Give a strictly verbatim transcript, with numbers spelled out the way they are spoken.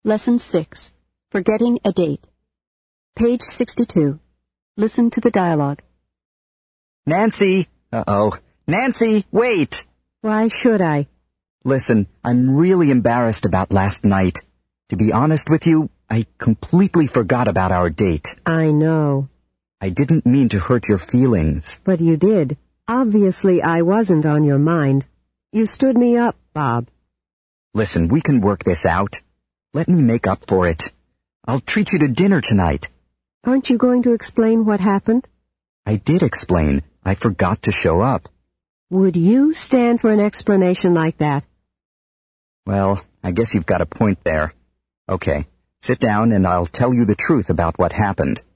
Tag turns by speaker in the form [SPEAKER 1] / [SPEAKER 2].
[SPEAKER 1] Lesson six. Forgetting a date. Page sixty-two. Listen to the dialogue.
[SPEAKER 2] Nancy! Uh-oh. Nancy, wait!
[SPEAKER 3] Why should I?
[SPEAKER 2] Listen, I'm really embarrassed about last night. To be honest with you, I completely forgot about our date.
[SPEAKER 3] I know.
[SPEAKER 2] I didn't mean to hurt your feelings.
[SPEAKER 3] But you did. Obviously, I wasn't on your mind. You stood me up, Bob.
[SPEAKER 2] Listen, we can work this out. Let me make up for it. I'll treat you to dinner tonight.
[SPEAKER 3] Aren't you going to explain what happened?
[SPEAKER 2] I did explain. I forgot to show up.
[SPEAKER 3] Would you stand for an explanation like that?
[SPEAKER 2] Well, I guess you've got a point there. Okay, sit down and I'll tell you the truth about what happened.